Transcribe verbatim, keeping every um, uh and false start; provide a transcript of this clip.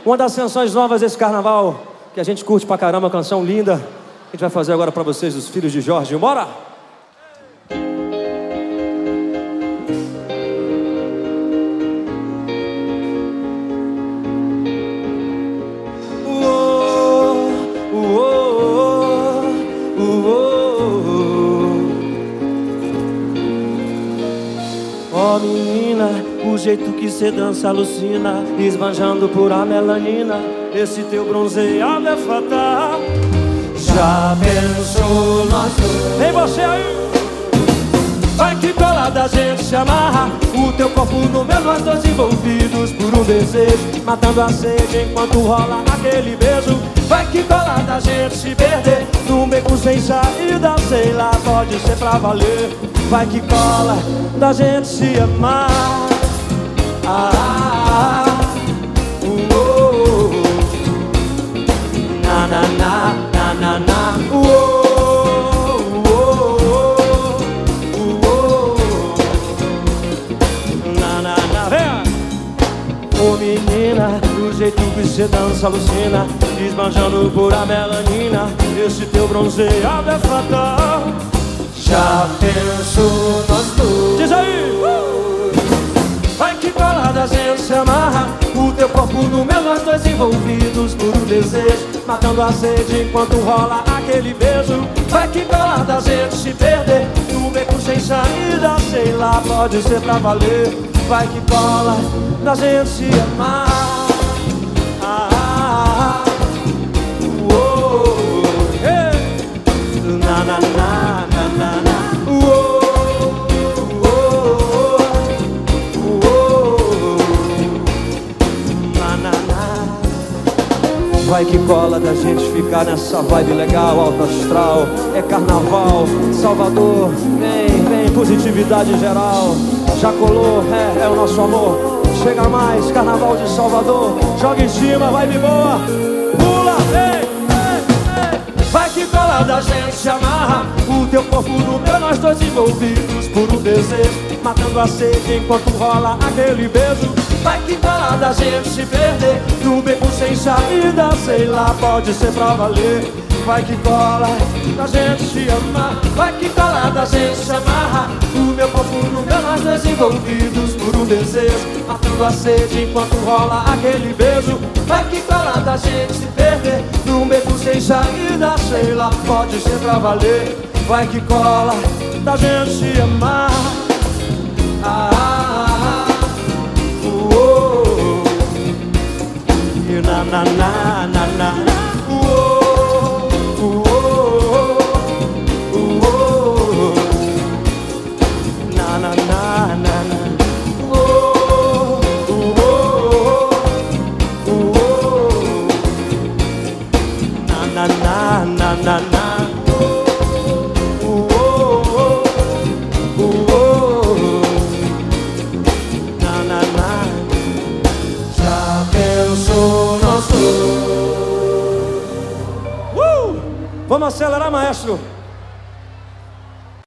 Uma das canções novas desse carnaval, que a gente curte pra caramba, uma canção linda. A gente vai fazer agora pra vocês, os Filhos de Jorge. Bora! Ó menina, o jeito que cê dança alucina, esbanjando pura melanina, esse teu bronzeado é fatal. Já pensou nós dois? Vem você aí! Vai que cola da gente se amarra, o teu corpo no meu, nós dois envolvidos por um desejo, matando a sede enquanto rola aquele beijo. Vai que cola da gente se perder num beco sem saída, sei lá, pode ser pra valer. Vai que cola da gente se amar. Ah, ah, ah, uh, oh, oh. Na na na na na na, uh, oh, oh, oh, oh, oh. Na na na, vem! Ô menina, do jeito que cê dança alucina, esbanjando pura melanina, esse teu bronzeado é fatal. Já pensou nós dois? Diz aí! Uh! Vai que cola da gente se amarra, o teu corpo no meu, nós dois envolvidos por um desejo, matando a sede enquanto rola aquele beijo. Vai que cola da gente se perder num beco sem saída, sei lá, pode ser pra valer. Vai que cola da gente se amar. Ah, ah, ah, uh, oh, oh. Hey. Na na na na na na. Vai que cola da gente ficar nessa vibe legal, alto astral. É carnaval, Salvador, vem, vem, positividade geral. Já colou, é, é o nosso amor. Chega mais, carnaval de Salvador. Joga em cima, vibe boa. Pula, ei, ei, ei. Vai que cola da gente se amarra, o teu corpo no meu, nós dois envolvidos por um desejo, matando a sede enquanto rola aquele beijo. Vai que cola da gente se perder num beco sem saída, sei lá, pode ser pra valer. Vai que cola da gente se amar. Vai que cola da gente se amarra, o meu corpo no meu, nós dois envolvidos por um desejo, matando a sede enquanto rola aquele beijo. Vai que cola da gente se perder num beco sem saída, sei lá, pode ser pra valer. Vai que cola da gente se amar. Ah, ah, ah, uh, oh, oh. Na na na na na, uh, oh, uh, oh, uh, oh. Na na na na na, uh, oh, uh, oh, uh, oh. Na na na na na na. Uh! Vamos acelerar, maestro!